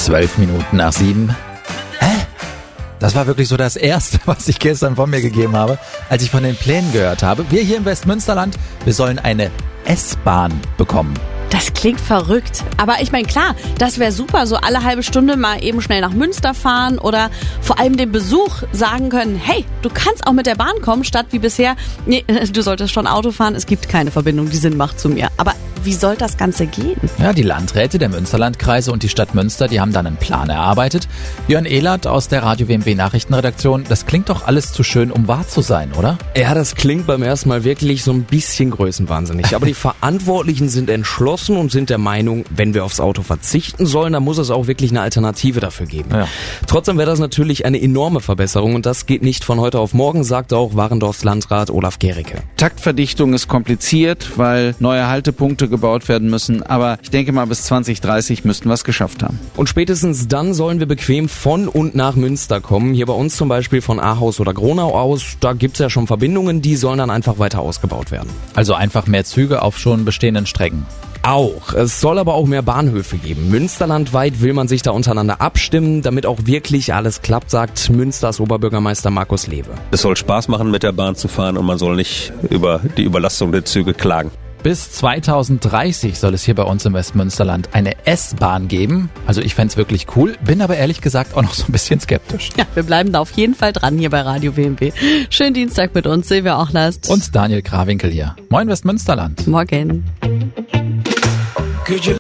7:12. Hä? Das war wirklich so das Erste, was ich gestern von mir gegeben habe, als ich von den Plänen gehört habe. Wir hier im Westmünsterland, wir sollen eine S-Bahn bekommen. Das klingt verrückt. Aber ich meine, klar, das wäre super, so alle halbe Stunde mal eben schnell nach Münster fahren oder vor allem den Besuch sagen können, hey, du kannst auch mit der Bahn kommen, statt wie bisher, nee, du solltest schon Auto fahren, es gibt keine Verbindung, die Sinn macht zu mir. Aber wie soll das Ganze gehen? Ja, die Landräte der Münsterlandkreise und die Stadt Münster, die haben dann einen Plan erarbeitet. Jörn Ehlert aus der Radio WMW Nachrichtenredaktion, das klingt doch alles zu schön, um wahr zu sein, oder? Ja, das klingt beim ersten Mal wirklich so ein bisschen größenwahnsinnig. Aber die Verantwortlichen sind entschlossen und sind der Meinung, wenn wir aufs Auto verzichten sollen, dann muss es auch wirklich eine Alternative dafür geben. Ja. Trotzdem wäre das natürlich eine enorme Verbesserung und das geht nicht von heute auf morgen, sagt auch Warendorfs Landrat Olaf Gericke. Taktverdichtung ist kompliziert, weil neue Haltepunkte gebaut werden müssen, aber ich denke mal bis 2030 müssten wir es geschafft haben. Und spätestens dann sollen wir bequem von und nach Münster kommen. Hier bei uns zum Beispiel von Ahaus oder Gronau aus, da gibt's ja schon Verbindungen, die sollen dann einfach weiter ausgebaut werden. Also einfach mehr Züge auf schon bestehenden Strecken. Auch. Es soll aber auch mehr Bahnhöfe geben. Münsterlandweit will man sich da untereinander abstimmen, damit auch wirklich alles klappt, sagt Münsters Oberbürgermeister Markus Lewe. Es soll Spaß machen, mit der Bahn zu fahren und man soll nicht über die Überlastung der Züge klagen. Bis 2030 soll es hier bei uns im Westmünsterland eine S-Bahn geben. Also ich fänd's wirklich cool, bin aber ehrlich gesagt auch noch so ein bisschen skeptisch. Ja, wir bleiben da auf jeden Fall dran hier bei Radio WMW. Schönen Dienstag mit uns, Silvia Ochlast. Und Daniel Krawinkel hier. Moin Westmünsterland. Morgen.